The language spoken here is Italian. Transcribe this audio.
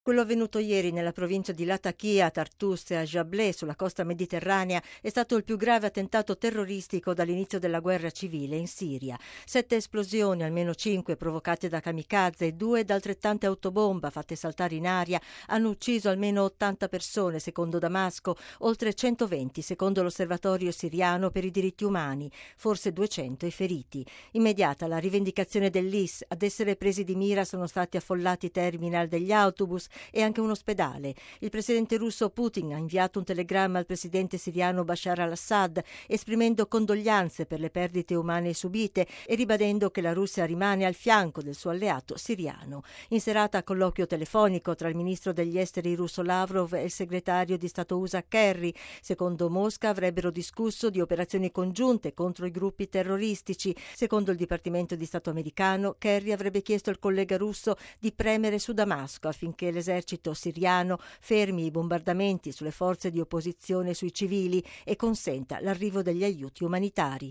Quello avvenuto ieri nella provincia di Latakia, a Tartus e a Jableh, sulla costa mediterranea, è stato il più grave attentato terroristico dall'inizio della guerra civile in Siria. 7 esplosioni, almeno 5 provocate da kamikaze e 2 da altrettante autobomba fatte saltare in aria, hanno ucciso almeno 80 persone, secondo Damasco, oltre 120 secondo l'Osservatorio siriano per i diritti umani, forse 200 i feriti. Immediata la rivendicazione dell'IS, ad essere presi di mira sono stati affollati i terminal degli autobus e anche un ospedale. Il presidente russo Putin ha inviato un telegramma al presidente siriano Bashar al-Assad esprimendo condoglianze per le perdite umane subite e ribadendo che la Russia rimane al fianco del suo alleato siriano. In serata colloquio telefonico tra il ministro degli esteri russo Lavrov e il segretario di Stato USA Kerry. Secondo Mosca avrebbero discusso di operazioni congiunte contro i gruppi terroristici. Secondo il Dipartimento di Stato americano, Kerry avrebbe chiesto al collega russo di premere su Damasco affinché l'esercito siriano fermi i bombardamenti sulle forze di opposizione e sui civili e consenta l'arrivo degli aiuti umanitari.